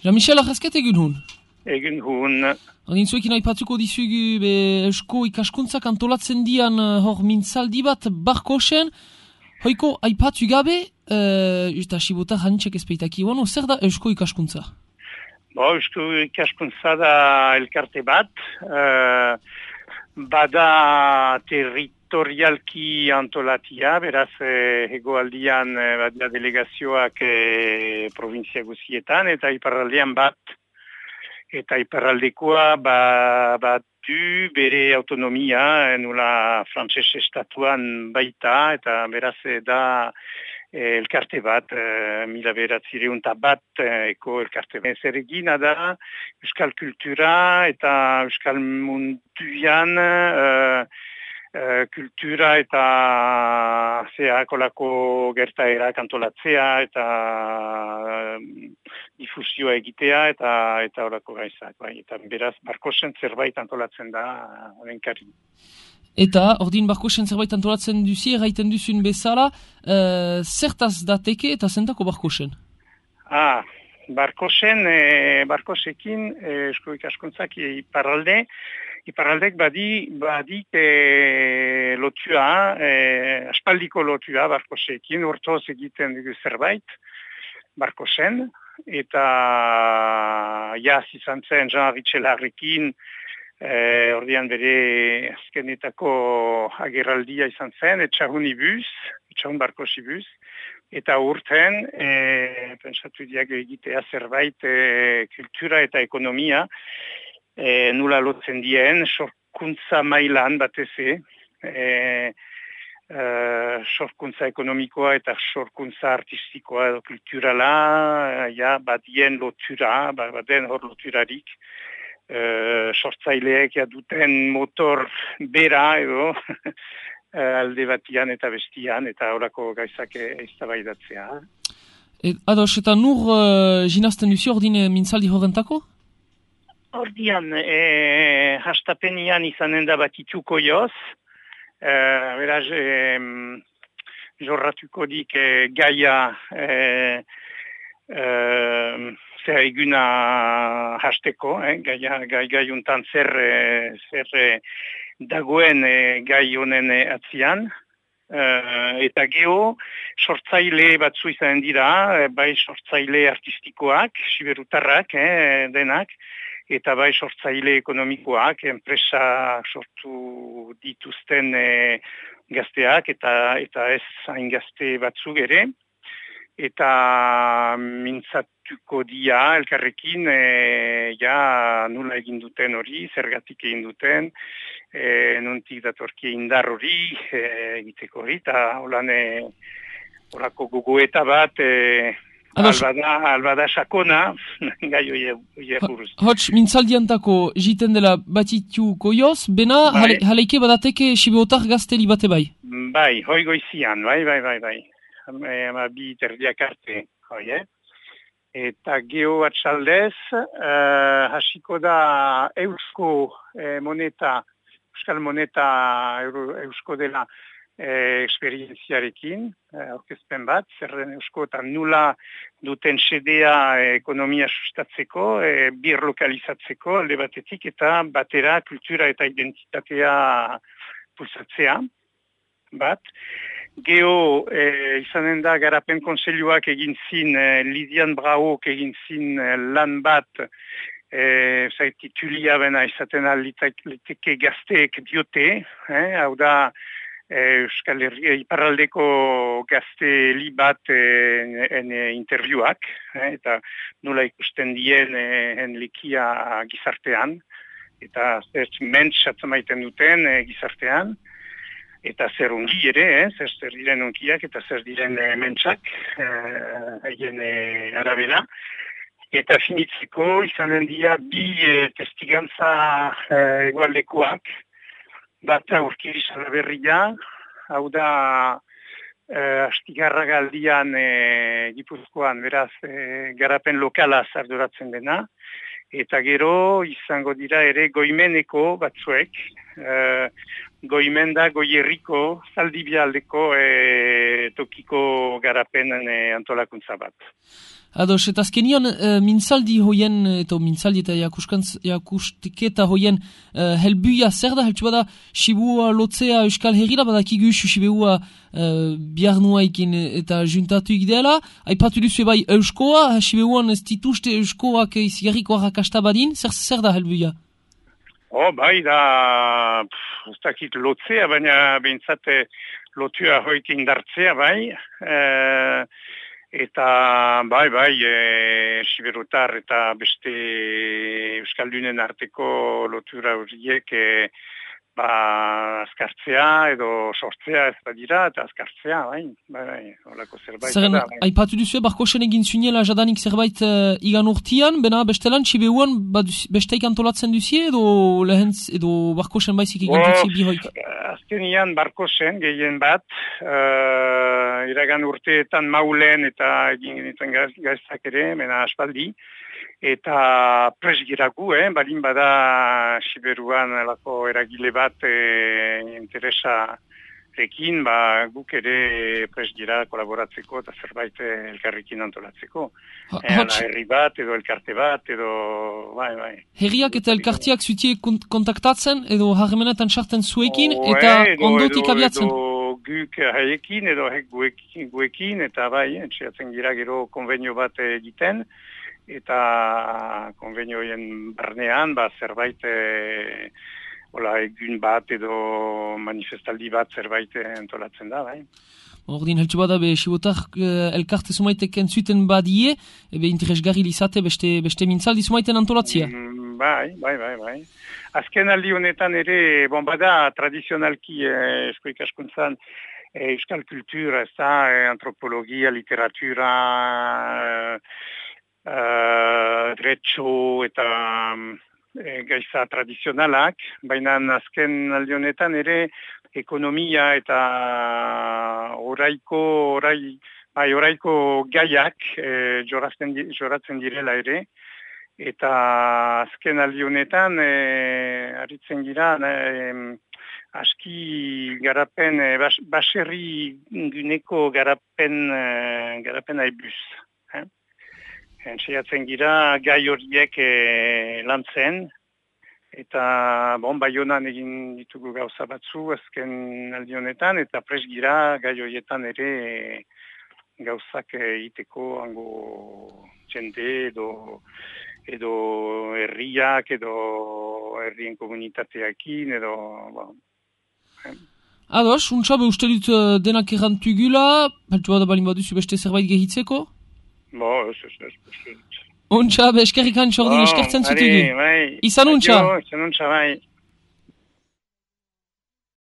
Jean-Michel Arrasket egun hun? Egun hun. Ordin zuekin aipatuko dizugu eusko ikaskuntzak antolatzen dian hor mintzaldi bat Barkosen. Hoiko aipatu gabe, eta Sibota janitxek ezpeitaki guano, zer da eusko ikaskuntza? Eusko ikaskuntza da elkarte bat, bada territorialki antolatia, beraz hegoaldian bada delegazioak provintzia guzietan, eta iparraldean bat, eta iparraldekoa bat du bere autonomia, nula frantses estatuan baita, eta beraz da elkarte bat, mila beratzireunta bat eko elkarte bat. Zer egina da, euskal kultura eta euskal munduan kultura eta kolako gertaerak antolatzea eta difusioa egitea eta horako gaizak. Bai. Eta beraz, Barkosen zerbait antolatzen da honenkari. Eta, ordin Barkosen zerbait antolatzen duzi, erraiten duzun bezala, zertaz dateke eta zentako Barkosen? Barkosekin, eusko ikaskuntzak iparraldek badik lotua, aspaldiko lotua Barkosekin, urtoz egiten dugu zerbait, Barkosen, eta jaz izan zen Jean Ritxelarrekin, ordean bere azkenetako agerraldia izan zen, etxahun Barkosibuz, eta urten, pentsatu diago egitea zerbait kultura eta ekonomia, nula lotzen dien, sorkuntza mailan bateze, sorkuntza ekonomikoa eta sorkuntza artistikoa edo kulturala, badien lotura, baden hor loturarik, sortzaileek duten motor bera edo alde batian eta bestian eta horako gaizak eztabaidatzea. Ados, eta nur jinazten duzi ordin mintzaldi horrentako? Ordian, hastapenian izanen da batituko joz, beraz, jorratuko dik gaia zer eguna hasteko, gaiuntan zer dagoen gai honen atzian, eta geho, sortzaile batzu izan dira, bai sortzaile artistikoak, siberutarrak, denak, eta bai sortzaile ekonomikoak, enpresa sortu dituzten gazteak, eta ez hain gazte batzuk ere, eta mintzatuko dia elkarrekin nula egin duten hori, zergatik egin duten, nontik datorki indar hori egiteko hori, eta horako gogoeta bat albada sakona gai hori buruz. Hots, mintzaldiantako jiten dela batituko joz, bena jaleike badateke sibeotar gazteli bate bai? Bai, hoi goizian, bai. Bi terdiak arte, Eta geho atxaldez, hasiko da eusko moneta, euskal moneta eusko dela esperientziarekin, aurkezpen bat, zerren eusko eta nula duten sedea ekonomia sustatzeko, birlokalizatzeko alde batetik eta batera kultura eta identitatea pulsatzea bat. Geho, izanen da garapen kontseiluak egin zin, Lidian Brauk egin zin lan bat, titulia bena izaten liteke gazteek diote, hau da Euskal Herria iparraldeko gazte bat intervjuak, eta nola ikusten dien likia gizartean, eta zer mentz atzamaiten duten gizartean, eta zer ongi ere, zer diren ongiak eta zer diren mentsak, haien arabera. Eta finitzeko izanen dira bi testigantza egualdekoak, bat aurkiri Salaberria, hau da astigarra galdian Gipuzkoan, beraz garapen lokala arduratzen dena, eta gero izango dira ere goimeneko batzuek, goimenda, goierriko, Zaldibialdeko tokiko garapenen antolakuntza bat. Ados, eta azkenian mintzaldi hoien, eta mintzaldi eta jakustiketa hoien helbuia zer da, heltsu bada Sibua lotzea Euskal Herrira, badakigu Sibua biarnua ikin eta juntatu ikdeala, aipatu duzu bai Euskoa, Sibuan ez dituzte Euskoak izigarriko harrakasta badin, zer da helbuia? Bai da, ez dakit lotzea, baina behintzate lotua hoik indartzea bai, eta bai, Siberutar eta beste Euskaldunen arteko lotura horiek azkartzea edo sortzea ez badira eta azkartzea, bai, holako zerbait. Zeren, aipatu duzu, Barkosen egin zunela jadanik zerbait igan urtian, bena bestelan Sibeuan besteik antolatzen duzie edo lehentz edo Barkosen baizik egin duzie bihoik? Azkenian Barkosen gehien bat, iragan urteetan maulen eta egin genitzen gaizak ere, mena aspaldi, eta presgiragu, balin bada Siberuan lako eragile bat interesa ekin, guk ere presgira kolaboratzeko eta zerbait elkarrekin antolatzeko. Herri bat edo elkarte bat edo bai. Herriak eta elkartiak zutie kontaktatzen edo harremenetan sartzen zuekin eta ondotik abiatzen? Edo guk haiekin edo guekin eta bai, entxeatzen gira gero konbenio bat egiten, eta konbenioen barnean zerbait egun bat edo manifestaldi bat zerbait antolatzen da, bai. Ordin, heltsu bada, Sibotar elkarte sumaitek entzuten badie, interesgarri lizate beste mintzaldi sumaiten antolatzia? Bai. Azken aldi honetan ere, bada tradizionalki esko ikaskuntzan euskal kultura, ez da, antropologia, literatura, dretxo eta gaiza tradizionalak, baina azken aldi honetan ere ekonomia eta oraiko gaiak joratzen direla ere, eta azken aldi honetan aritzen gira aski garapen, baserri guneko garapen aibuz. Entxeatzen gira gai horiek lantzen, eta Baionan egin ditugu gauza batzu azken aldi honetan, eta pres gira gai horietan ere gauzak egiteko hango jende edo herriak edo herrien komunitateakin edo... Ados, untxabe uste dut denak errantugula, baltu bada balin baduzu beste zerbait gehitzeko? Ez. Untxa, eskerrik antxordin eskertzen zutugu. Izan untxa. Izan untxa, bai.